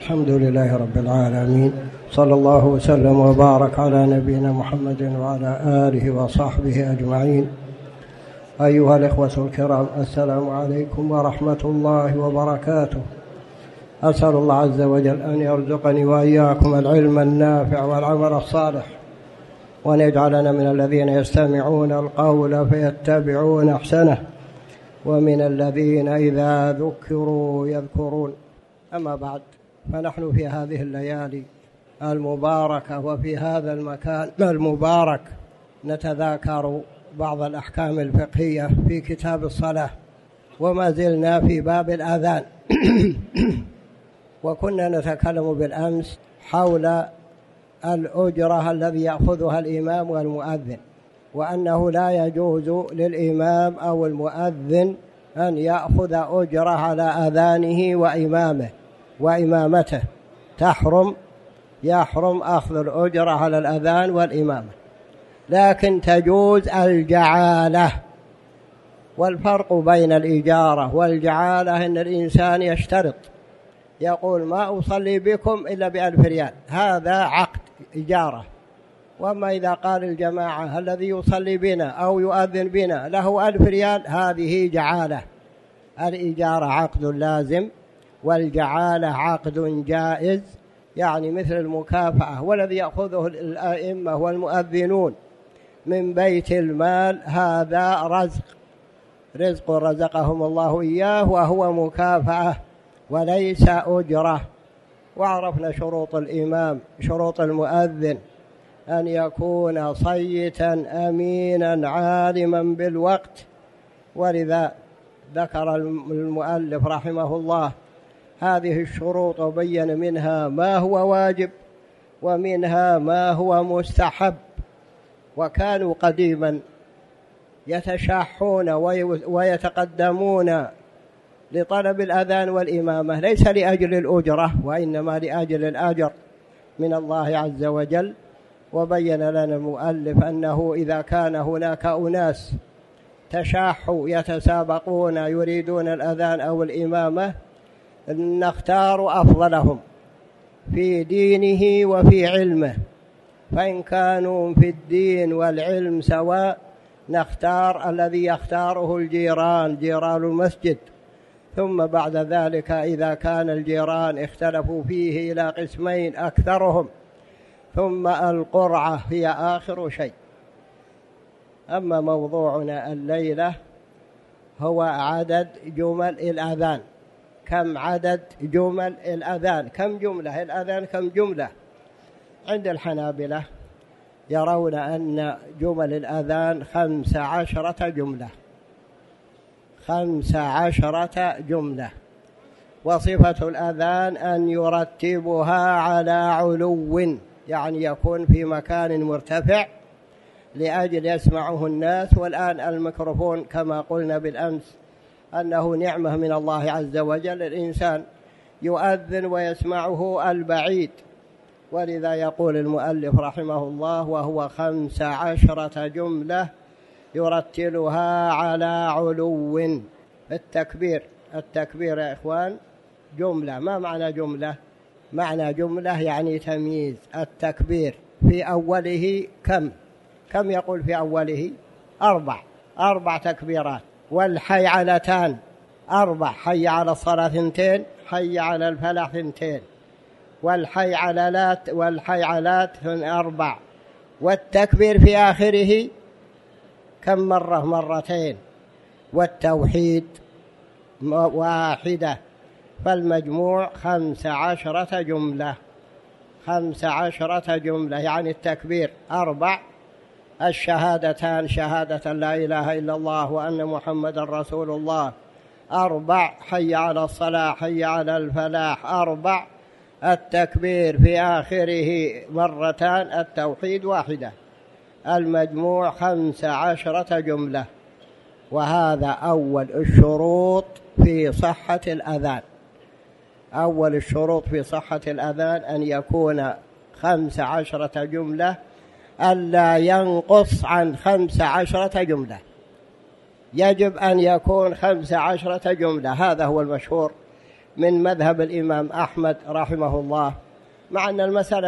الحمد لله رب العالمين، صلى الله وسلم وبارك على نبينا محمد وعلى آله وصحبه أجمعين. أيها الإخوة الكرام، السلام عليكم ورحمة الله وبركاته. أسأل الله عز وجل أن يرزقني وإياكم العلم النافع والعمل الصالح، وأن يجعلنا من الذين يستمعون القول فيتبعون أحسنه، ومن الذين إذا ذكروا يذكرون. أما بعد، فنحن في هذه الليالي المباركة وفي هذا المكان المبارك نتذاكر بعض الأحكام الفقهية في كتاب الصلاة، وما زلنا في باب الآذان. وكنا نتكلم بالأمس حول الأجرة الذي يأخذها الإمام والمؤذن، وأنه لا يجوز للإمام أو المؤذن أن يأخذ أجرة على أذانه وإمامته، يحرم أخذ الأجرة على الأذان والإمامة، لكن تجوز الجعالة. والفرق بين الإجارة والجعالة أن الإنسان يشترط، يقول ما أصلي بكم إلا ب1000 ريال، هذا عقد إجارة. وأما إذا قال الجماعة الذي يصلي بنا أو يؤذن بنا له 1000 ريال، هذه جعالة. الإجارة عقد لازم، والجعالة عقد جائز، يعني مثل المكافأة. والذي يأخذه الأئمة والمؤذنون من بيت المال هذا رزق رزقهم الله إياه، وهو مكافأة وليس أجرة. وعرفنا شروط الإمام، شروط المؤذن: أن يكون صيتا أمينا عالما بالوقت. ولذا ذكر المؤلف رحمه الله هذه الشروط، وبين منها ما هو واجب ومنها ما هو مستحب. وكانوا قديما يتشاحون ويتقدمون لطلب الأذان والإمامة، ليس لأجل الأجرة وإنما لأجل الأجر من الله عز وجل. وبين لنا المؤلف أنه إذا كان هناك أناس تشاحوا يتسابقون يريدون الأذان أو الإمامة، نختار أفضلهم في دينه وفي علمه. فإن كانوا في الدين والعلم سواء، نختار الذي يختاره جيران المسجد. ثم بعد ذلك إذا كان الجيران اختلفوا فيه إلى قسمين أكثرهم، ثم القرعة هي آخر شيء. أما موضوعنا الليلة هو عدد جمل الأذان. كم عدد جمل الأذان؟ كم جملة الأذان؟ كم جملة؟ عند الحنابلة يرون أن جمل الأذان 15 جملة. 15 جملة. وصفة الأذان أن يرتبها على علو، يعني يكون في مكان مرتفع لأجل يسمعه الناس. والآن الميكروفون كما قلنا بالأمس أنه نعمة من الله عز وجل، الإنسان يؤذن ويسمعه البعيد. ولذا يقول المؤلف رحمه الله وهو 15 جملة يرتلها على علو. التكبير يا إخوان جملة. ما معنى جملة؟ معنى جملة يعني تمييز. التكبير في أوله كم يقول في أوله؟ 4 تكبيرات. والحيعلتان 4، حي على الصلاة 2، حي على الفلاح 2. والحيعلات 4. والتكبير في آخره كم مرة؟ 2. والتوحيد 1. فالمجموع 15 جملة. 15 جملة يعني التكبير 4، الشهادتان شهادة لا إله إلا الله وأن محمد رسول الله 4، حي على الصلاة حي على الفلاح 4، التكبير في آخره 2، التوحيد 1. المجموع 15 جملة. وهذا أول الشروط في صحة الأذان. أول الشروط في صحة الأذان أن يكون 15 جملة، ألا ينقص عن 15 جملة. يجب أن يكون 15 جملة، هذا هو المشهور من مذهب الإمام أحمد رحمه الله، مع أن المسألة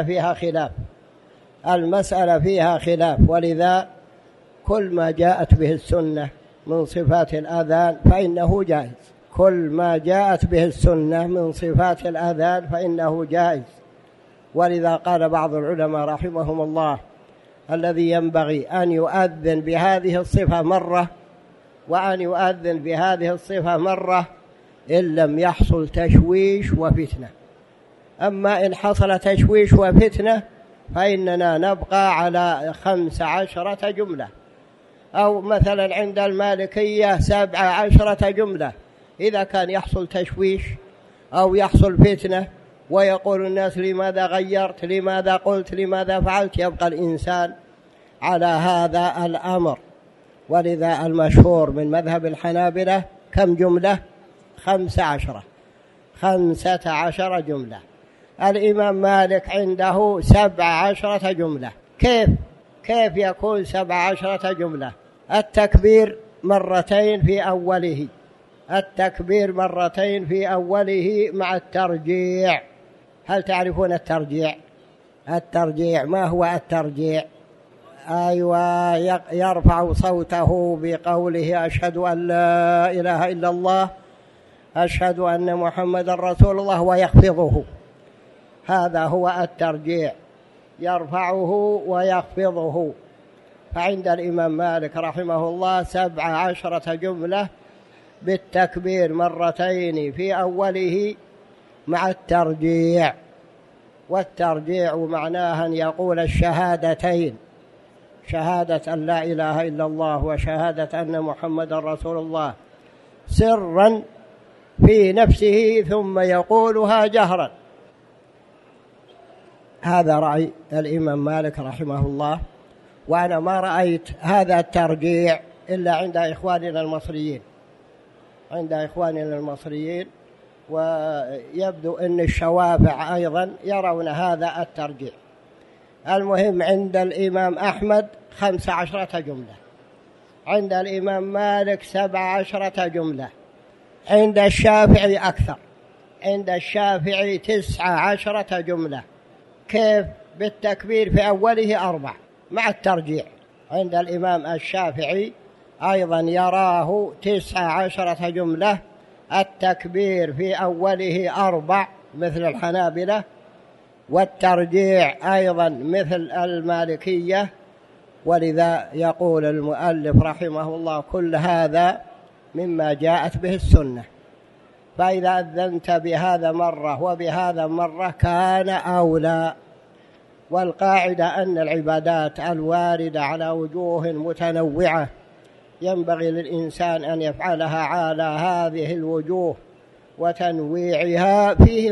فيها خلاف، ولذا كل ما جاءت به السنة من صفات الأذان فإنه جائز، كل ما جاءت به السنة من صفات الأذان فإنه جائز. ولذا قال بعض العلماء رحمهم الله: الذي ينبغي أن يؤذن بهذه الصفة مرة، وأن يؤذن بهذه الصفة مرة إن لم يحصل تشويش وفتنة. أما إن حصل تشويش وفتنة فإننا نبقى على 15 جملة، أو مثلا عند المالكية 17 جملة. إذا كان يحصل تشويش أو يحصل فتنة ويقول الناس: لماذا غيرت، لماذا قلت، لماذا فعلت، يبقى الإنسان على هذا الأمر. ولذا المشهور من مذهب الحنابلة كم جملة؟ 15 جملة. الإمام مالك عنده 17 جملة. كيف يكون 17 جملة؟ التكبير مرتين في أوله مع الترجيع. هل تعرفون الترجيع؟ ما هو الترجيع؟ أيوة، يرفع صوته بقوله: أشهد أن لا إله إلا الله، أشهد أن محمد رسول الله، ويخفضه. هذا هو الترجيع، يرفعه ويخفضه. فعند الإمام مالك رحمه الله 17 جملة بالتكبير مرتين في أوله مع الترجيع. والترجيع معناه أن يقول الشهادتين، شهادة أن لا إله إلا الله وشهادة أن محمد رسول الله، سرا في نفسه ثم يقولها جهرا. هذا رأي الإمام مالك رحمه الله. وأنا ما رأيت هذا الترجيع إلا عند إخواننا المصريين، ويبدو أن الشوافع أيضا يرون هذا الترجيع. المهم عند الإمام أحمد 15 جملة، عند الإمام مالك 17 جملة، عند الشافعي أكثر، عند الشافعي 19 جملة. كيف؟ بالتكبير في أوله 4 مع الترجيع. عند الإمام الشافعي أيضا يراه 19 جملة، التكبير في أوله 4 مثل الحنابلة، والترجيع أيضا مثل المالكية. ولذا يقول المؤلف رحمه الله: كل هذا مما جاءت به السنة، فإذا أذنت بهذا مرة وبهذا مرة كان أولى. والقاعدة أن العبادات الواردة على وجوه متنوعة ينبغي للإنسان أن يفعلها على هذه الوجوه، وتنويعها فيه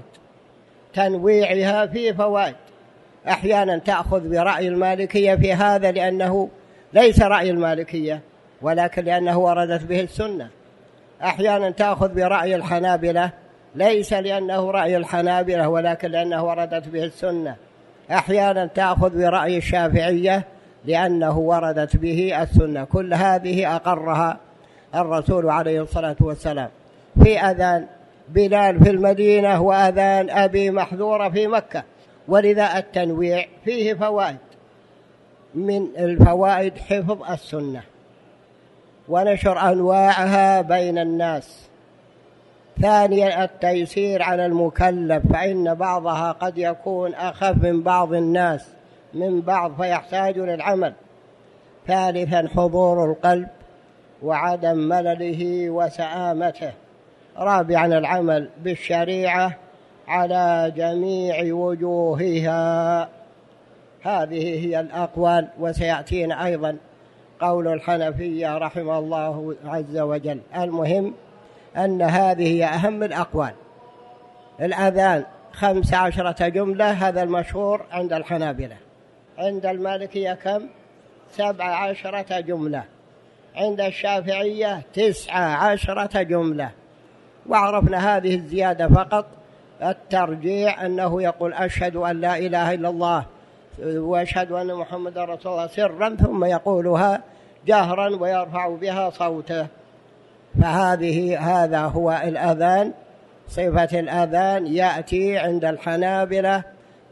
فوائد. أحيانا تأخذ برأي المالكية في هذا لأنه ليس رأي المالكية، ولكن لأنه وردت به السنة. أحيانا تأخذ برأي الحنابلة ليس لأنه رأي الحنابلة، ولكن لأنه وردت به السنة. أحيانا تأخذ برأي الشافعية لأنه وردت به السنة. كل هذه أقرها الرسول عليه الصلاة والسلام في أذان بلال في المدينة وأذان أبي محذورة في مكة. ولذا التنويع فيه فوائد، من الفوائد حفظ السنة ونشر أنواعها بين الناس. ثانيا التيسير على المكلف، فإن بعضها قد يكون أخف من بعض الناس من بعض فيحتاج للعمل. ثالثا حضور القلب وعدم ملله وسآمته. رابعا العمل بالشريعة على جميع وجوهها. هذه هي الأقوال، وسيأتينا أيضا قول الحنفية رحمه الله عز وجل. المهم أن هذه هي أهم الأقوال. الأذان 15 جملة، هذا المشهور عند الحنابلة. عند المالكية كم؟ 17 جملة. عند الشافعية 19 جملة. وعرفنا هذه الزيادة فقط. الترجيع أنه يقول: أشهد أن لا إله إلا الله وأشهد أن محمد رسول الله سرا، ثم يقولها جهرا ويرفع بها صوته. هذا هو الأذان صفة الأذان يأتي عند الحنابلة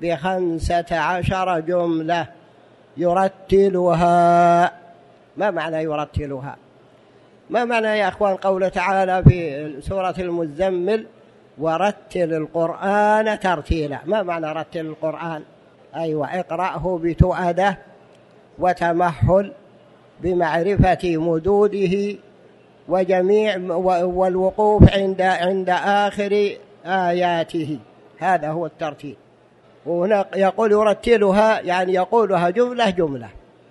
ب15 جملة يرتلها. ما معنى يرتلها؟ ما معنى يا أخوان قوله تعالى في سورة المزمل ورتل القرآن ترتيلا؟ ما معنى رتل القرآن؟ أيوة، اقرأه بتؤدة وتمحل بمعرفة مدوده وجميع والوقوف عند آخر آياته، هذا هو الترتيل. وهنا يقول يرتلها يعني يقولها جملة جملة،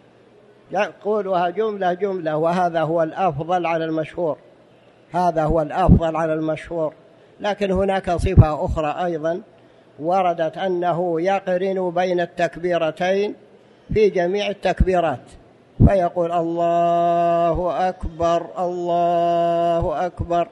يقولها جملة جملة، وهذا هو الأفضل على المشهور، هذا هو الأفضل على المشهور. لكن هناك صفة أخرى أيضا وردت أنه يقرن بين التكبيرتين في جميع التكبيرات، فيقول الله أكبر الله أكبر،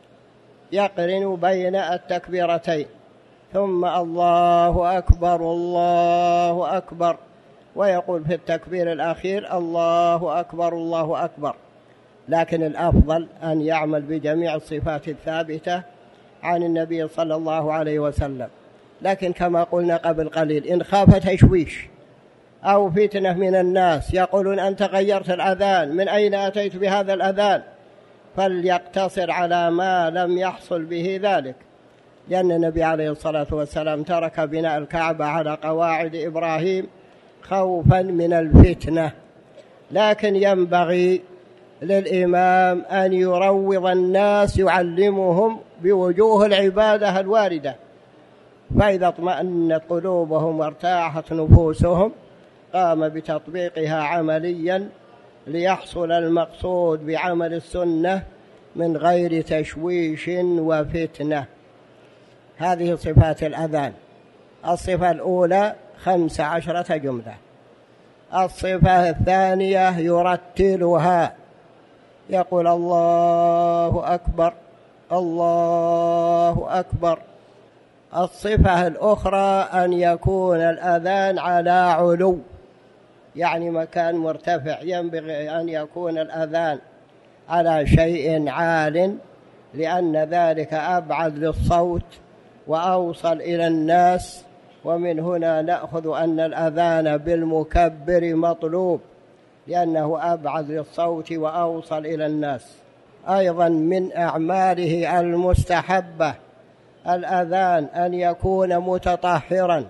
يقرن بين التكبيرتين، ثم الله أكبر الله أكبر، ويقول في التكبير الأخير الله أكبر الله أكبر. لكن الأفضل أن يعمل بجميع الصفات الثابتة عن النبي صلى الله عليه وسلم. لكن كما قلنا قبل قليل، إن خاف تشويش أو فتنة من الناس يقولون أنت غيرت الأذان، من أين أتيت بهذا الأذان؟ فليقتصر على ما لم يحصل به ذلك، لأن النبي عليه الصلاة والسلام ترك بناء الكعبة على قواعد إبراهيم خوفا من الفتنة. لكن ينبغي للإمام أن يروض الناس، يعلمهم بوجوه العبادة الواردة، فإذا اطمأنت قلوبهم وارتاحت نفوسهم قام بتطبيقها عمليا ليحصل المقصود بعمل السنة من غير تشويش وفتنة. هذه صفات الأذان. الصفة الأولى 15 جملة. الصفة الثانية يرتلها، يقول الله أكبر الله أكبر. الصفة الأخرى أن يكون الأذان على علو، يعني مكان مرتفع، ينبغي أن يكون الأذان على شيء عال، لأن ذلك أبعد للصوت وأوصل إلى الناس. ومن هنا نأخذ أن الأذان بالمكبر مطلوب، لأنه أبعد للصوت وأوصل إلى الناس. أيضا من أعماله المستحبة الأذان أن يكون متطهرا،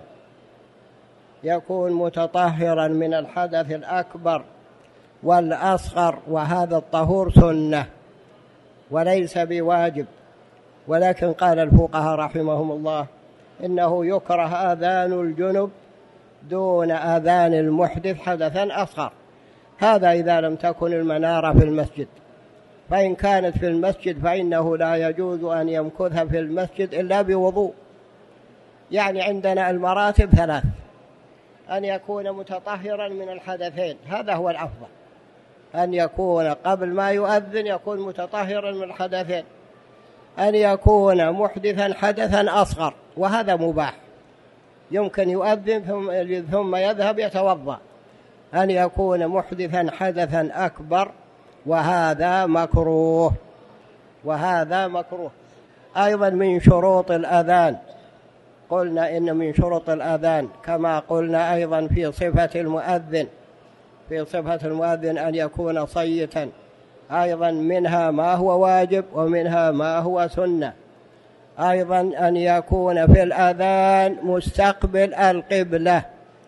يكون متطهرا من الحدث الأكبر والأصغر، وهذا الطهور سنة وليس بواجب. ولكن قال الفقهاء رحمهم الله إنه يكره أذان الجنب دون أذان المحدث حدثا أصغر، هذا إذا لم تكن المنارة في المسجد. فإن كانت في المسجد فإنه لا يجوز أن يمكثها في المسجد إلا بوضوء. يعني عندنا المراتب 3: أن يكون متطهرا من الحدثين، هذا هو الأفضل، أن يكون قبل ما يؤذن يكون متطهرا من الحدثين، أن يكون محدثا حدثا أصغر، وهذا مباح، يمكن يؤذن ثم يذهب يتوضأ. أن يكون محدثا حدثا أكبر، وهذا مكروه، وهذا مكروه. أيضا من شروط الأذان قلنا إن من شروط الأذان كما قلنا أيضا في صفة المؤذن، في صفة المؤذن أن يكون صيتا، أيضا منها ما هو واجب ومنها ما هو سنة. أيضا أن يكون في الأذان مستقبل القبلة،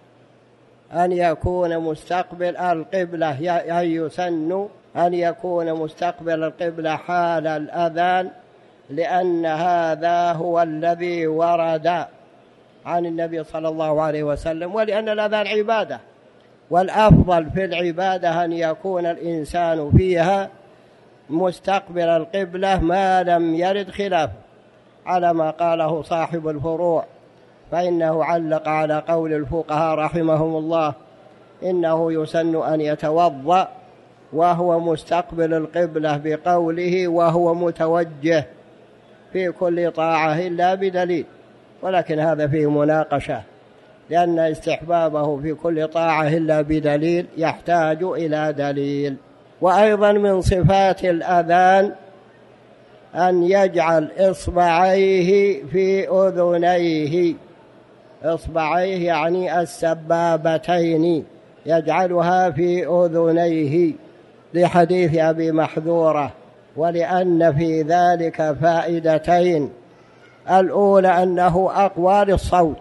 أن يكون مستقبل القبلة، يسن أن يكون مستقبل القبلة حال الأذان، لأن هذا هو الذي ورد عن النبي صلى الله عليه وسلم، ولأن الأذان عبادة، والأفضل في العبادة أن يكون الإنسان فيها مستقبل القبلة ما لم يرد خلافه، على ما قاله صاحب الفروع، فإنه علق على قول الفقهاء رحمهم الله إنه يسن أن يتوضأ وهو مستقبل القبلة بقوله وهو متوجه في كل طاعة إلا بدليل، ولكن هذا فيه مناقشة، لأن استحبابه في كل طاعة إلا بدليل يحتاج إلى دليل. وأيضا من صفات الأذان أن يجعل إصبعيه في أذنيه، إصبعيه يعني السبابتين يجعلها في أذنيه، لحديث أبي محذورة، ولأن في ذلك فائدتين: الأولى أنه أقوى للصوت،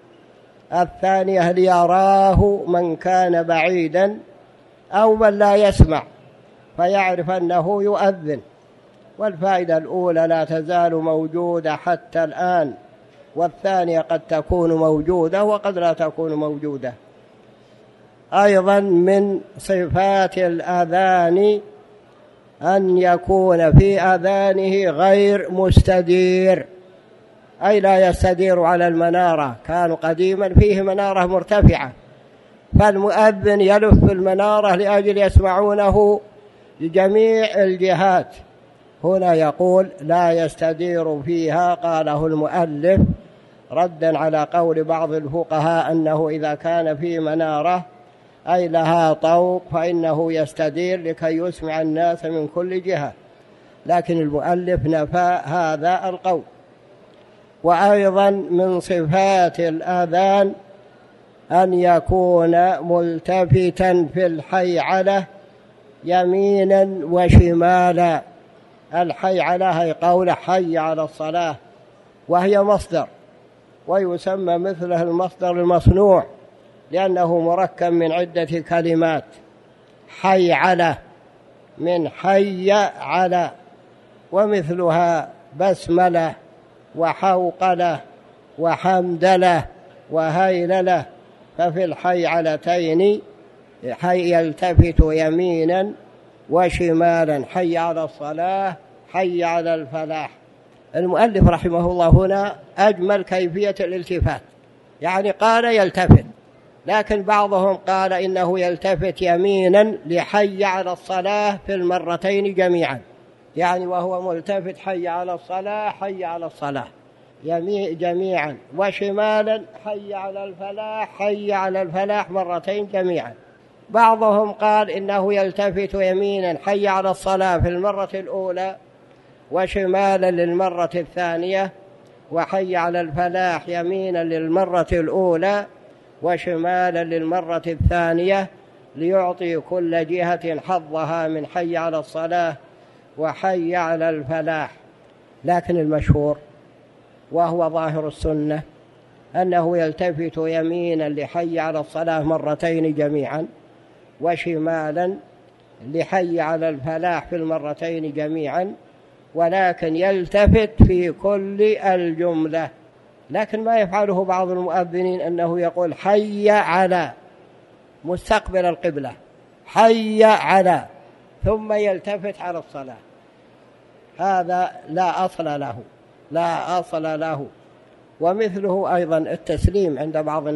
الثانية ليراه من كان بعيدا أو من لا يسمع فيعرف أنه يؤذن. والفائدة الأولى لا تزال موجودة حتى الآن، والثانية قد تكون موجودة وقد لا تكون موجودة. أيضا من صفات الأذان أن يكون في أذانه غير مستدير، أي لا يستدير على المنارة. كانوا قديما فيه منارة مرتفعة، فالمؤذن يلف المنارة لأجل يسمعونه لجميع الجهات. هنا يقول لا يستدير فيها، قاله المؤلف ردا على قول بعض الفقهاء أنه إذا كان في منارة أي لها طوق فإنه يستدير لكي يسمع الناس من كل جهة، لكن المؤلف نفى هذا القول. وأيضا من صفات الأذان أن يكون ملتفتا في الحيعلة يمينا وشمالا. الحيعلة هي قول حي على الصلاة، وهي مصدر، ويسمى مثله المصدر المصنوع لأنه مركب من عدة كلمات. حيعلة من حي على، ومثلها بسملة وحوقلة وحمدلة وهيللة. ففي الحيعلتين حي يلتفت يمينا وشمالا، حي على الصلاة، حي على الفلاح. المؤلف رحمه الله هنا أجمل كيفية الالتفات، يعني قال يلتفت، لكن بعضهم قال إنه يلتفت يمينا لحي على الصلاة في المرتين جميعا، يعني وهو ملتفت حي على الصلاة حي على الصلاة جميعا، وشمالا حي على الفلاح حي على الفلاح مرتين جميعا. بعضهم قال إنه يلتفت يمينا حي على الصلاة في المرة الأولى، وشمالا للمرة الثانية، وحي على الفلاح يمينا للمرة الأولى وشمالا للمرة الثانية، ليعطي كل جهة حظها من حي على الصلاة وحي على الفلاح. لكن المشهور وهو ظاهر السنة أنه يلتفت يمينا لحي على الصلاة مرتين جميعا، وشمالا لحي على الفلاح في المرتين جميعا، ولكن يلتفت في كل الجملة. لكن ما يفعله بعض المؤذنين أنه يقول حي على مستقبل القبلة، حي على، ثم يلتفت على الصلاة. هذا لا أصل له، لا أصل له. ومثله أيضا التسليم عند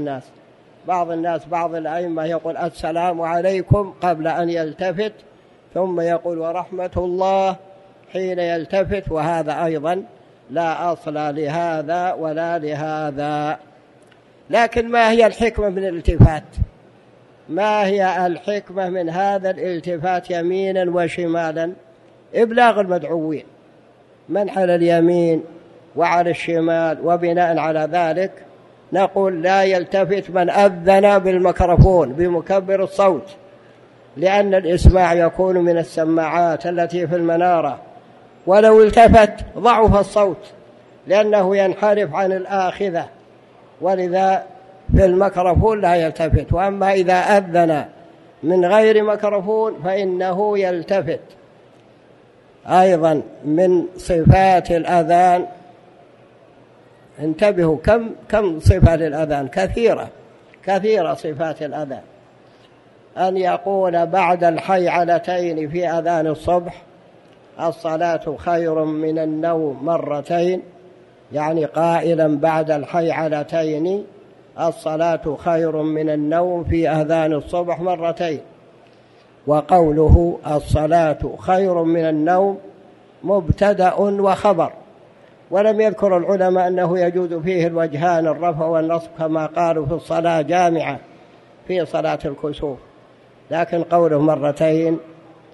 بعض الأئمة يقول السلام عليكم قبل أن يلتفت، ثم يقول ورحمة الله حين يلتفت، وهذا أيضا لا أصل لهذا ولا لهذا. لكن ما هي الحكمة من الالتفات؟ ما هي الحكمة من هذا الالتفات يمينا وشمالا؟ إبلاغ المدعوين من على اليمين وعلى الشمال. وبناء على ذلك نقول لا يلتفت من أذن بالميكروفون بمكبر الصوت، لأن الإسماع يكون من السماعات التي في المنارة، ولو التفت ضعف الصوت لأنه ينحرف عن الآخذة، ولذا في الميكروفون لا يلتفت. وأما إذا أذن من غير ميكروفون فإنه يلتفت. أيضا من صفات الأذان، انتبهوا كم صفة للأذان، كثيرة صفات الأذان. أن يقول بعد الحيعلتين في أذان الصبح الصلاة خير من النوم مرتين، يعني قائلا بعد الحيعلتين الصلاة خير من النوم في أذان الصبح مرتين. وقوله الصلاة خير من النوم مبتدأ وخبر، ولم يذكر العلماء أنه يجوز فيه الوجهان الرفع والنصب كما قالوا في الصلاة جامعة في صلاة الكسوف، لكن قوله مرتين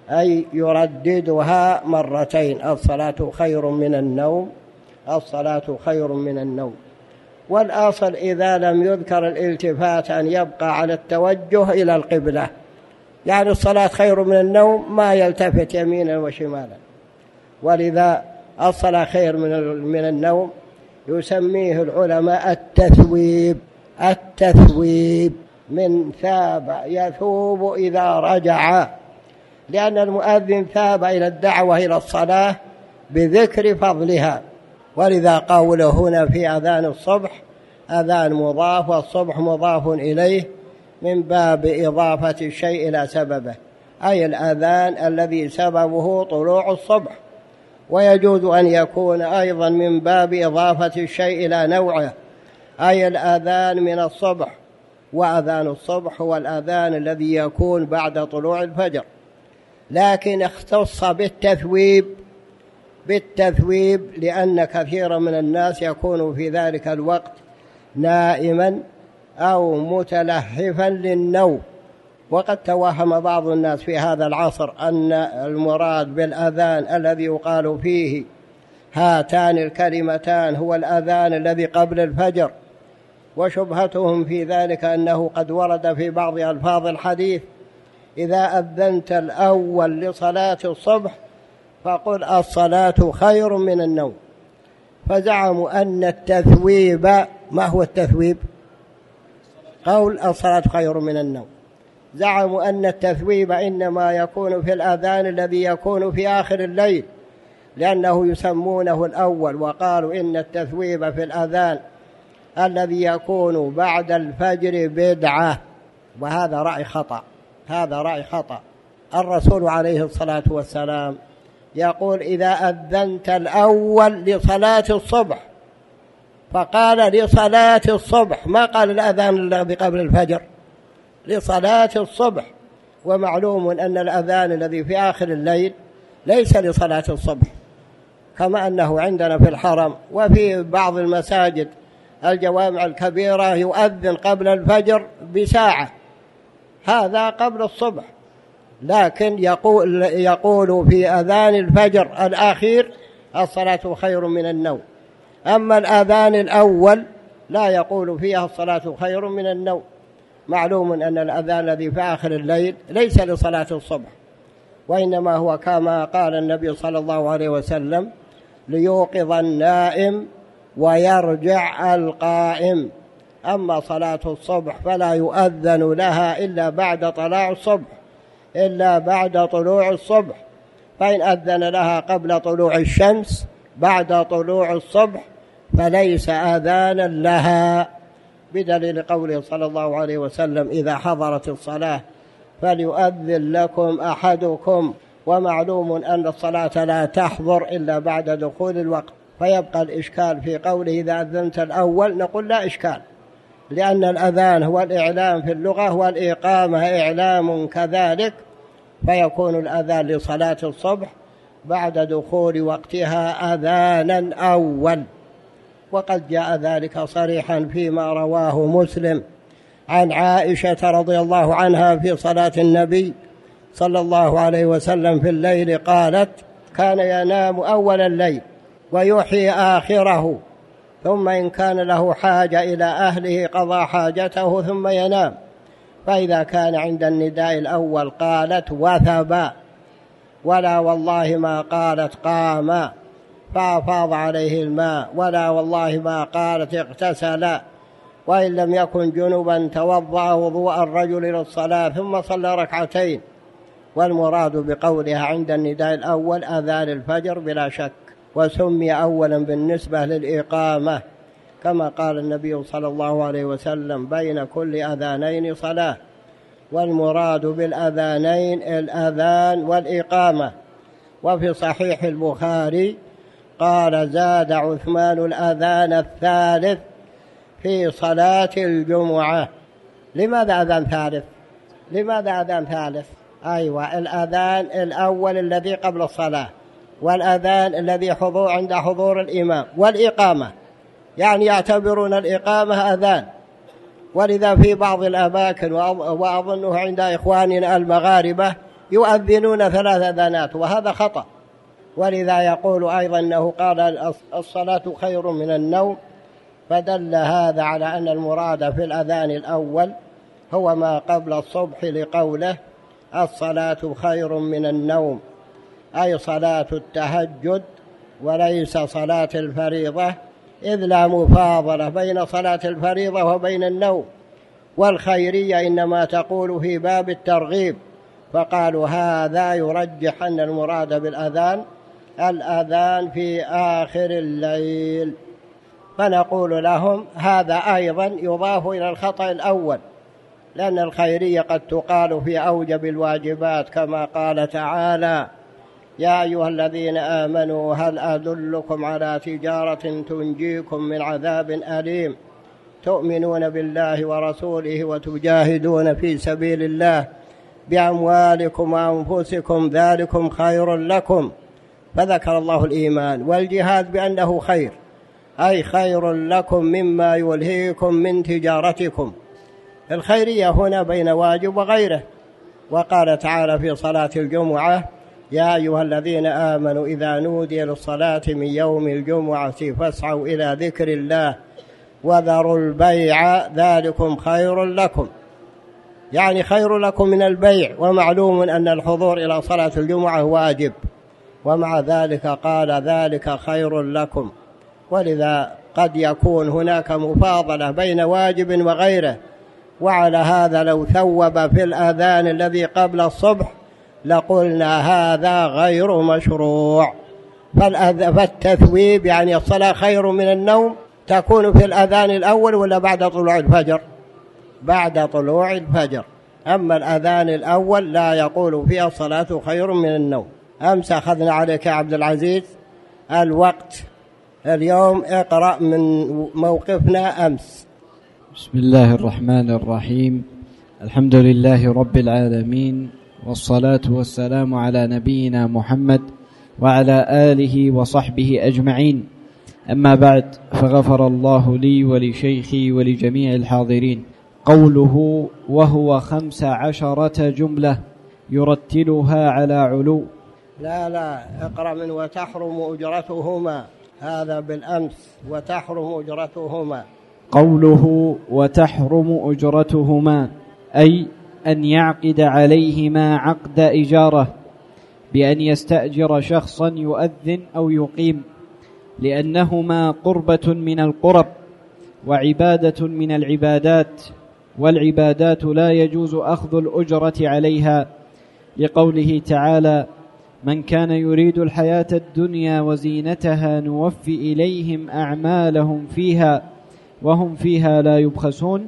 أي يرددها مرتين: الصلاة خير من النوم، الصلاة خير من النوم. والأصل إذا لم يذكر الالتفات أن يبقى على التوجه إلى القبلة، يعني الصلاة خير من النوم ما يلتفت يمينا وشمالا. ولذا الصلاة خير من النوم يسميه العلماء التثويب. التثويب من ثاب يثوب إذا رجع، لأن المؤذن ثاب إلى الدعوة إلى الصلاة بذكر فضلها. ولذا قوله هنا في أذان الصبح أذان مضاف، والصبح مضاف إليه من باب إضافة الشيء إلى سببه، أي الأذان الذي سببه طلوع الصبح. ويجوز أن يكون أيضا من باب إضافة الشيء إلى نوعه، أي الأذان من الصبح. وأذان الصبح هو الأذان الذي يكون بعد طلوع الفجر، لكن اختص بالتثويب لأن كثيرا من الناس يكون في ذلك الوقت نائما أو متلهفا للنوم. وقد توهم بعض الناس في هذا العصر أن المراد بالأذان الذي يقال فيه هاتان الكلمتان هو الأذان الذي قبل الفجر، وشبهتهم في ذلك أنه قد ورد في بعض ألفاظ الحديث: إذا أذنت الأول لصلاة الصبح فقل الصلاة خير من النوم. فزعموا أن التثويب، ما هو التثويب؟ قول الصلاة خير من النوم. زعموا أن التثويب إنما يكون في الأذان الذي يكون في آخر الليل، لأنه يسمونه الأول، وقالوا إن التثويب في الأذان الذي يكون بعد الفجر بدعة. وهذا رأي خطأ، هذا رأي خطأ. الرسول عليه الصلاة والسلام يقول: إذا أذنت الأول لصلاة الصبح، فقال لصلاة الصبح، ما قال الأذان الذي قبل الفجر، لصلاة الصبح. ومعلوم أن الأذان الذي في آخر الليل ليس لصلاة الصبح، كما أنه عندنا في الحرم وفي بعض المساجد الجوامع الكبيرة يؤذن قبل الفجر بساعة، هذا قبل الصبح. لكن يقول في أذان الفجر الأخير الصلاة خير من النوم. أما الأذان الأول لا يقول فيها الصلاة خير من النوم. معلوم أن الأذان الذي في آخر الليل ليس لصلاة الصبح، وإنما هو كما قال النبي صلى الله عليه وسلم: ليوقظ النائم ويرجع القائم. أما صلاة الصبح فلا يؤذن لها إلا بعد طلوع الصبح، إلا بعد طلوع الصبح. فإن أذن لها قبل طلوع الشمس بعد طلوع الصبح فليس آذانا لها، بدليل قوله صلى الله عليه وسلم: إذا حضرت الصلاة فليؤذن لكم أحدكم. ومعلوم أن الصلاة لا تحضر إلا بعد دخول الوقت. فيبقى الإشكال في قوله إذا أذنت الأول، نقول لا إشكال، لأن الأذان هو الإعلام في اللغة، والإقامة إعلام كذلك، فيكون الأذان لصلاة الصبح بعد دخول وقتها أذانا أول. وقد جاء ذلك صريحا فيما رواه مسلم عن عائشة رضي الله عنها في صلاة النبي صلى الله عليه وسلم في الليل، قالت: كان ينام أول الليل ويحيي آخره، ثم إن كان له حاجة إلى أهله قضى حاجته ثم ينام. فإذا كان عند النداء الأول قالت: وثب، ولا والله ما قالت قام فأفاض عليه الماء، ولا والله ما قالت اغتسل، وإن لم يكن جنبا توضأ وضوء الرجل للصلاة ثم صلى ركعتين. والمراد بقولها عند النداء الأول أذان الفجر بلا شك، وسمي أولا بالنسبة للإقامة، كما قال النبي صلى الله عليه وسلم: بين كل أذانين صلاة. والمراد بالأذانين الأذان والإقامة. وفي صحيح البخاري قال: زاد عثمان الأذان الثالث في صلاة الجمعة. لماذا أذان ثالث؟ لماذا أذان ثالث؟ أيوة، الأذان الأول الذي قبل الصلاة، والأذان الذي حضور عند حضور الإمام، والإقامة، يعني يعتبرون الإقامة أذان. ولذا في بعض الأماكن وأظنه عند إخواننا المغاربة يؤذنون 3 أذانات، وهذا خطأ. ولذا يقول أيضا أنه قال الصلاة خير من النوم، فدل هذا على أن المراد في الأذان الأول هو ما قبل الصبح، لقوله الصلاة خير من النوم، أي صلاة التهجد وليس صلاة الفريضة، إذ لا مفاضلة بين صلاة الفريضة وبين النوم. والخيرية إنما تقول في باب الترغيب، فقالوا هذا يرجح أن المراد بالأذان الأذان في آخر الليل. فنقول لهم هذا أيضا يضاف إلى الخطأ الأول، لأن الخيرية قد تقال في أوجب الواجبات، كما قال تعالى يا أيها الذين آمنوا هل أدلكم على تجارة تنجيكم من عذاب أليم تؤمنون بالله ورسوله وتجاهدون في سبيل الله بأموالكم وأنفسكم ذلكم خير لكم. فذكر الله الإيمان والجهاد بأنه خير، أي خير لكم مما يلهيكم من تجارتكم. الخيرية هنا بين واجب وغيره. وقال تعالى في صلاة الجمعة يا أيها الذين آمنوا إذا نودي للصلاة من يوم الجمعة فاسعوا إلى ذكر الله وذروا البيع ذلكم خير لكم، يعني خير لكم من البيع. ومعلوم أن الحضور إلى صلاة الجمعة واجب، ومع ذلك قال ذلك خير لكم. ولذا قد يكون هناك مفاضلة بين واجب وغيره. وعلى هذا لو ثوب في الأذان الذي قبل الصبح لقلنا هذا غير مشروع. فالتثويب يعني الصلاة خير من النوم تكون في الأذان الأول ولا بعد طلوع الفجر؟ بعد طلوع الفجر. أما الأذان الأول لا يقول فيها الصلاة خير من النوم. أمس أخذنا عليك يا عبد العزيز الوقت، اليوم اقرأ من موقفنا أمس. بسم الله الرحمن الرحيم، الحمد لله رب العالمين، والصلاة والسلام على نبينا محمد وعلى آله وصحبه أجمعين. أما بعد، فغفر الله لي ولشيخي ولجميع الحاضرين. قوله وهو 15 جملة يرتلها على علو. لا اقرأ من وتحرم أجرتهما، هذا بالأمس وتحرم أجرتهما. قوله وتحرم أجرتهما أي أن يعقد عليهما عقد إجارة بأن يستأجر شخصا يؤذن أو يقيم، لأنهما قربة من القرب وعبادة من العبادات، والعبادات لا يجوز أخذ الأجرة عليها، لقوله تعالى من كان يريد الحياة الدنيا وزينتها نوفي إليهم أعمالهم فيها وهم فيها لا يبخسون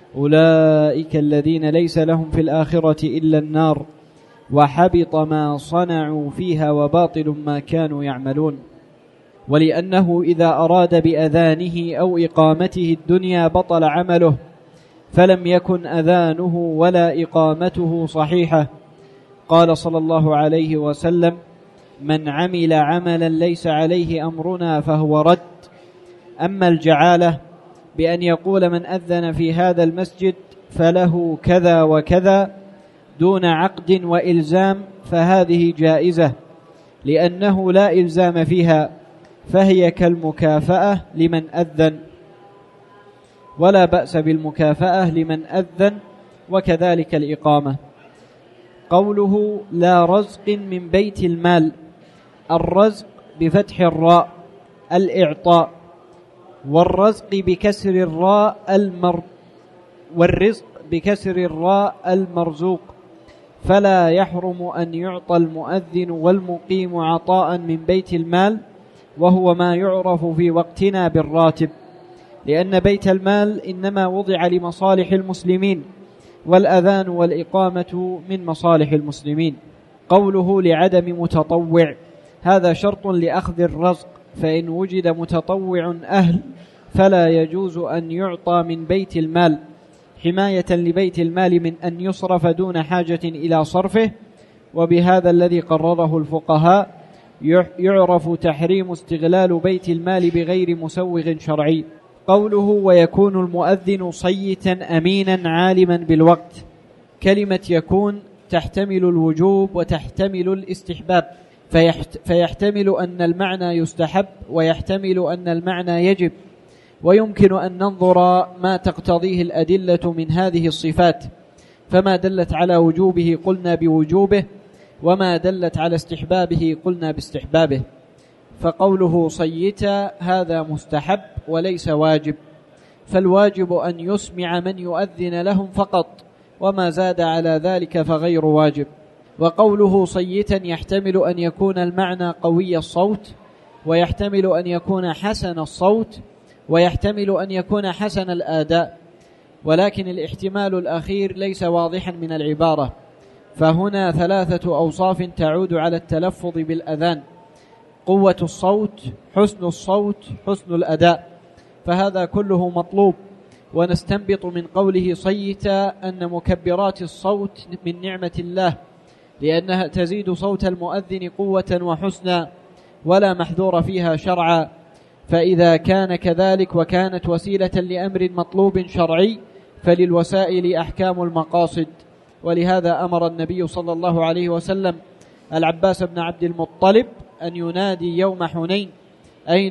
أولئك الذين ليس لهم في الآخرة إلا النار وحبط ما صنعوا فيها وباطل ما كانوا يعملون. ولأنه إذا أراد بأذانه أو إقامته الدنيا بطل عمله، فلم يكن أذانه ولا إقامته صحيحة. قال صلى الله عليه وسلم من عمل عملا ليس عليه أمرنا فهو رد. أما الجعالة بأن يقول من أذن في هذا المسجد فله كذا وكذا دون عقد وإلزام، فهذه جائزة لأنه لا إلزام فيها، فهي كالمكافأة لمن أذن، ولا بأس بالمكافأة لمن أذن، وكذلك الإقامة. قوله لا رزق من بيت المال، الرزق بفتح الراء الإعطاء، والرزق بكسر الراء والرزق بكسر الراء المرزوق، فلا يحرم أن يعطى المؤذن والمقيم عطاء من بيت المال، وهو ما يعرف في وقتنا بالراتب، لأن بيت المال إنما وضع لمصالح المسلمين، والأذان والإقامة من مصالح المسلمين. قوله لعدم متطوع، هذا شرط لأخذ الرزق، فإن وجد متطوع أهل فلا يجوز أن يعطى من بيت المال، حماية لبيت المال من أن يصرف دون حاجة إلى صرفه. وبهذا الذي قرره الفقهاء يعرف تحريم استغلال بيت المال بغير مسوغ شرعي. قوله ويكون المؤذن صيتا أمينا عالما بالوقت، كلمة يكون تحتمل الوجوب وتحتمل الاستحباب، فيحتمل أن المعنى يستحب ويحتمل أن المعنى يجب، ويمكن أن ننظر ما تقتضيه الأدلة من هذه الصفات، فما دلت على وجوبه قلنا بوجوبه، وما دلت على استحبابه قلنا باستحبابه. فقوله صيتا هذا مستحب وليس واجب، فالواجب أن يسمع من يؤذن لهم فقط، وما زاد على ذلك فغير واجب. وقوله صيتا يحتمل أن يكون المعنى قوي الصوت، ويحتمل أن يكون حسن الصوت، ويحتمل أن يكون حسن الآداء، ولكن الاحتمال الأخير ليس واضحا من العبارة، فهنا 3 أوصاف تعود على التلفظ بالأذان: قوة الصوت، حسن الصوت، حسن الأداء، فهذا كله مطلوب. ونستنبط من قوله صيتا أن مكبرات الصوت من نعمة الله، لأنها تزيد صوت المؤذن قوة وحسنا، ولا محذور فيها شرعا. فإذا كان كذلك وكانت وسيلة لأمر مطلوب شرعي، فللوسائل أحكام المقاصد. ولهذا أمر النبي صلى الله عليه وسلم العباس بن عبد المطلب أن ينادي يوم حنين: أين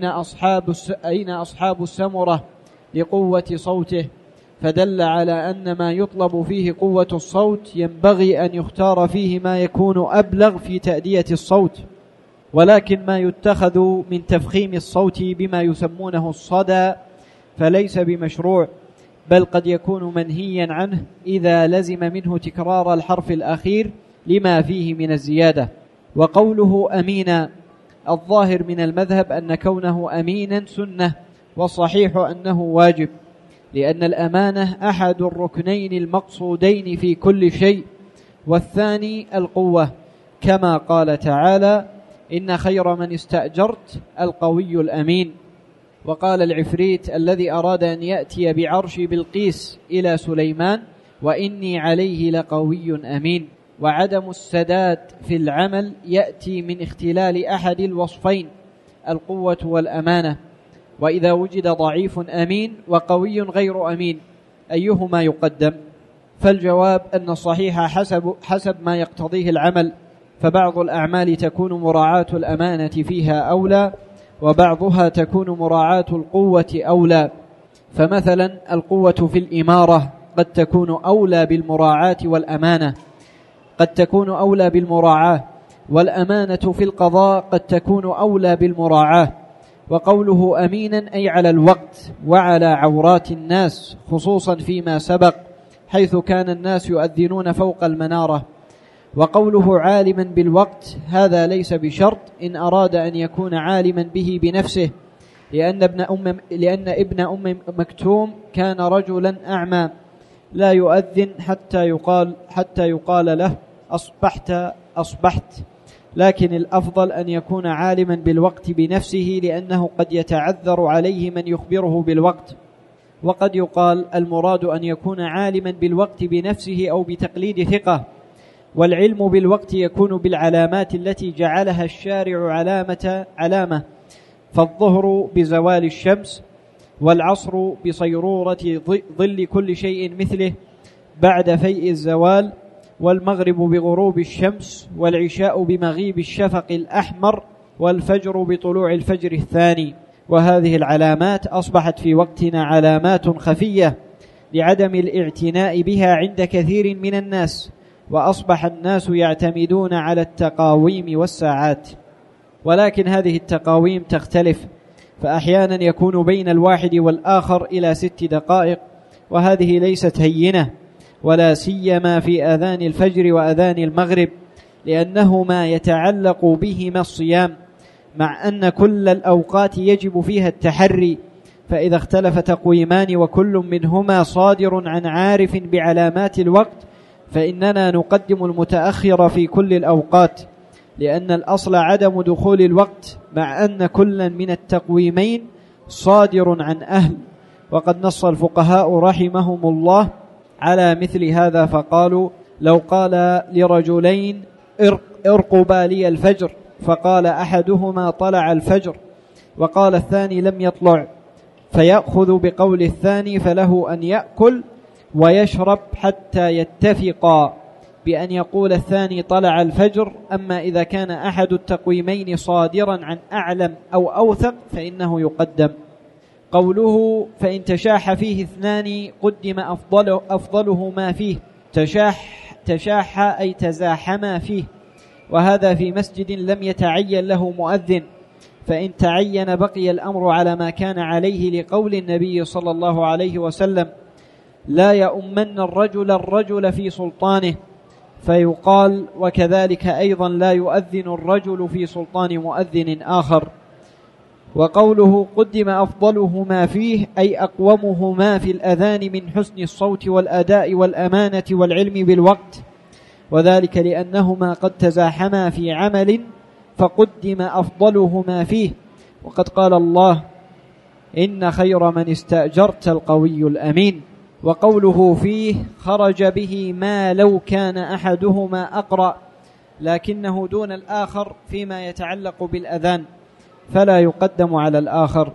أصحاب السمرة لقوة صوته، فدل على أن ما يطلب فيه قوة الصوت ينبغي أن يختار فيه ما يكون أبلغ في تأدية الصوت، ولكن ما يتخذ من تفخيم الصوت بما يسمونه الصدى فليس بمشروع، بل قد يكون منهيا عنه إذا لزم منه تكرار الحرف الأخير لما فيه من الزيادة. وقوله أمينا، الظاهر من المذهب أن كونه أمينا سنة، والصحيح أنه واجب، لأن الأمانة أحد الركنين المقصودين في كل شيء، والثاني القوة، كما قال تعالى: إن خير من استأجرت القوي الأمين. وقال العفريت الذي أراد أن يأتي بعرش بلقيس إلى سليمان: وإني عليه لقوي أمين. وعدم السداد في العمل يأتي من اختلال أحد الوصفين، القوة والأمانة. وإذا وجد ضعيف أمين وقوي غير أمين، أيهما يقدم؟ فالجواب أن الصحيح حسب ما يقتضيه العمل، فبعض الأعمال تكون مراعاة الأمانة فيها أولى، وبعضها تكون مراعاة القوة أولى. فمثلا القوة في الإمارة قد تكون أولى بالمراعاة والأمانة، قد تكون أولى بالمراعاة، والأمانة في القضاء قد تكون أولى بالمراعاة. وقوله أمينا أي على الوقت وعلى عورات الناس، خصوصا فيما سبق حيث كان الناس يؤذنون فوق المنارة. وقوله عالما بالوقت هذا ليس بشرط إن أراد أن يكون عالما به بنفسه، لأن ابن أم مكتوم كان رجلا أعمى لا يؤذن حتى يقال له أصبحت، لكن الأفضل أن يكون عالما بالوقت بنفسه، لأنه قد يتعذر عليه من يخبره بالوقت. وقد يقال المراد أن يكون عالما بالوقت بنفسه أو بتقليد ثقة. والعلم بالوقت يكون بالعلامات التي جعلها الشارع علامة، فالظهر بزوال الشمس، والعصر بصيرورة ظل كل شيء مثله بعد فيء الزوال، والمغرب بغروب الشمس، والعشاء بمغيب الشفق الأحمر، والفجر بطلوع الفجر الثاني. وهذه العلامات أصبحت في وقتنا علامات خفية لعدم الاعتناء بها عند كثير من الناس، وأصبح الناس يعتمدون على التقاويم والساعات. ولكن هذه التقاويم تختلف، فأحيانا يكون بين الواحد والآخر إلى 6 دقائق، وهذه ليست هينة، ولا سيما في آذان الفجر وآذان المغرب، لأنهما يتعلق بهما الصيام، مع أن كل الأوقات يجب فيها التحري. فإذا اختلف تقويمان وكل منهما صادر عن عارف بعلامات الوقت، فإننا نقدم المتأخر في كل الأوقات، لأن الأصل عدم دخول الوقت، مع أن كل من التقويمين صادر عن أهل. وقد نص الفقهاء رحمهم الله على مثل هذا، فقالوا: لو قال لرجلين ارقبا لي الفجر، فقال أحدهما طلع الفجر وقال الثاني لم يطلع، فيأخذ بقول الثاني، فله أن يأكل ويشرب حتى يتفقا، بأن يقول الثاني طلع الفجر. أما إذا كان أحد التقويمين صادرا عن أعلم أو أوثق فإنه يقدم. قوله فإن تشاح فيه اثنان قدم أفضلهما فيه. تشاح أي تزاحما فيه، وهذا في مسجد لم يتعين له مؤذن، فإن تعين بقي الأمر على ما كان عليه لقول النبي صلى الله عليه وسلم لا يؤمن الرجل في سلطانه، فيقال وكذلك أيضا لا يؤذن الرجل في سلطان مؤذن آخر. وقوله قدم أفضلهما فيه أي أقومهما في الأذان من حسن الصوت والأداء والأمانة والعلم بالوقت، وذلك لأنهما قد تزاحما في عمل فقدم أفضلهما فيه. وقد قال الله إن خير من استأجرت القوي الأمين. وقوله فيه خرج به ما لو كان أحدهما أقرأ، لكنه دون الآخر فيما يتعلق بالأذان فلا يقدم على الآخر.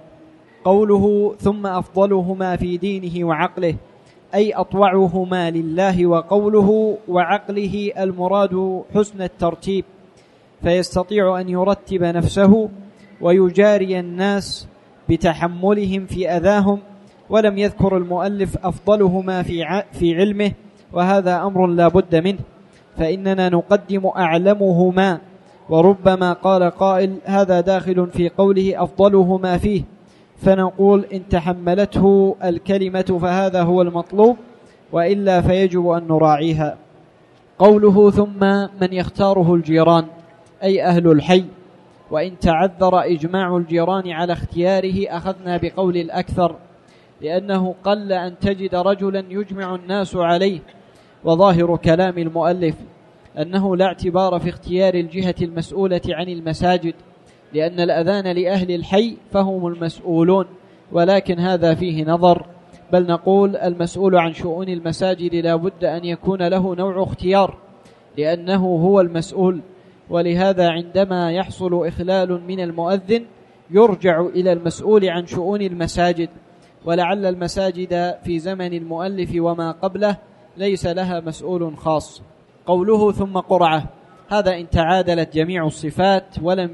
قوله ثم أفضلهما في دينه وعقله أي أطوعهما لله. وقوله وعقله المراد حسن الترتيب، فيستطيع أن يرتب نفسه ويجاري الناس بتحملهم في أذاهم. ولم يذكر المؤلف أفضلهما في علمه، وهذا أمر لا بد منه، فإننا نقدم أعلمهما. وربما قال قائل هذا داخل في قوله أفضلهما فيه، فنقول إن تحملته الكلمة فهذا هو المطلوب، وإلا فيجب أن نراعيها. قوله ثم من يختاره الجيران أي أهل الحي. وإن تعذر إجماع الجيران على اختياره أخذنا بقول الأكثر، لأنه قل أن تجد رجلا يجمع الناس عليه. وظاهر كلام المؤلف أنه لا اعتبار في اختيار الجهة المسؤولة عن المساجد، لأن الأذان لأهل الحي فهم المسؤولون، ولكن هذا فيه نظر، بل نقول المسؤول عن شؤون المساجد لا بد أن يكون له نوع اختيار، لأنه هو المسؤول. ولهذا عندما يحصل إخلال من المؤذن يرجع إلى المسؤول عن شؤون المساجد، ولعل المساجد في زمن المؤلف وما قبله ليس لها مسؤول خاص. قوله ثم قرعة، هذا إن تعادلت جميع الصفات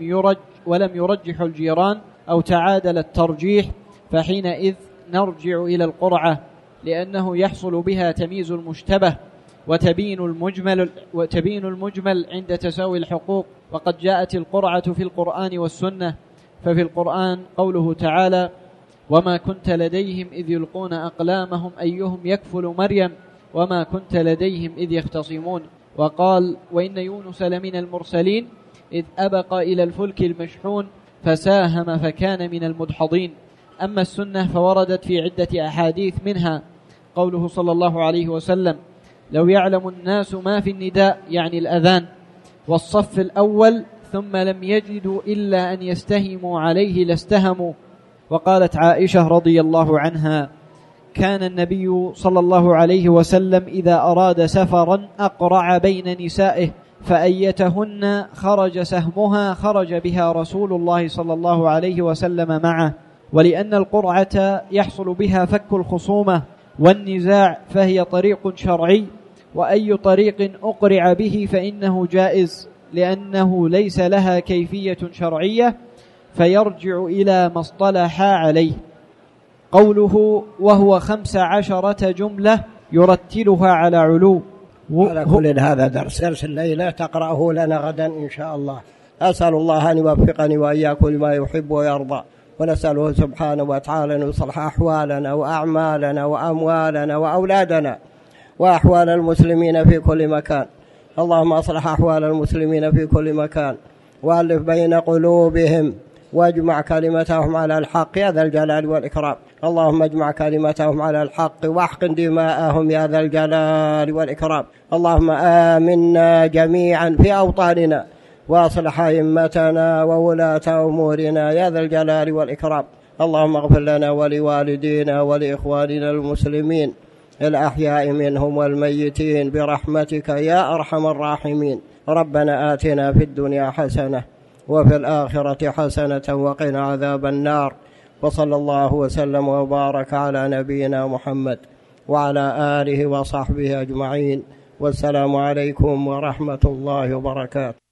ولم يرجح الجيران أو تعادل الترجيح، فحينئذ نرجع إلى القرعة، لأنه يحصل بها تمييز المشتبه وتبين المجمل عند تساوي الحقوق. وقد جاءت القرعة في القرآن والسنة. ففي القرآن قوله تعالى وما كنت لديهم إذ يلقون أقلامهم أيهم يكفل مريم وما كنت لديهم إذ يختصمون. وقال وإن يونس لمن المرسلين إذ أبق إلى الفلك المشحون فساهم فكان من المدحضين. أما السنة فوردت في عدة أحاديث، منها قوله صلى الله عليه وسلم لو يعلم الناس ما في النداء يعني الأذان والصف الأول ثم لم يجدوا إلا أن يستهموا عليه لاستهموا. وقالت عائشة رضي الله عنها كان النبي صلى الله عليه وسلم إذا أراد سفرا أقرع بين نسائه فأيتهن خرج سهمها خرج بها رسول الله صلى الله عليه وسلم معه. ولأن القرعة يحصل بها فك الخصومة والنزاع فهي طريق شرعي، وأي طريق أقرع به فإنه جائز، لأنه ليس لها كيفية شرعية فيرجع إلى ما اصطلح عليه. قوله وهو 15 جملة يرتلها على علو. على كل هذا درس الليلة تقرأه لنا غدا إن شاء الله. أسأل الله أن يوفقني وإياكم لما يحب ويرضى، ونسأله سبحانه وتعالى أن يصلح أحوالنا وأعمالنا وأموالنا وأولادنا وأحوال المسلمين في كل مكان. اللهم أصلح أحوال المسلمين في كل مكان، وألف بين قلوبهم، واجمع كلمتهم على الحق يا ذا الجلال والإكرام. اللهم اجمع كلمتهم على الحق واحقن دماءهم يا ذا الجلال والإكرام. اللهم آمنا جميعا في أوطاننا، واصلح أئمتنا وولاة أمورنا يا ذا الجلال والإكرام. اللهم اغفر لنا ولوالدينا ولإخواننا المسلمين الأحياء منهم والميتين برحمتك يا أرحم الراحمين. ربنا آتنا في الدنيا حسنة وفي الآخرة حسنة وقنا عذاب النار. وصلى الله وسلم وبارك على نبينا محمد وعلى آله وصحبه أجمعين. والسلام عليكم ورحمة الله وبركاته.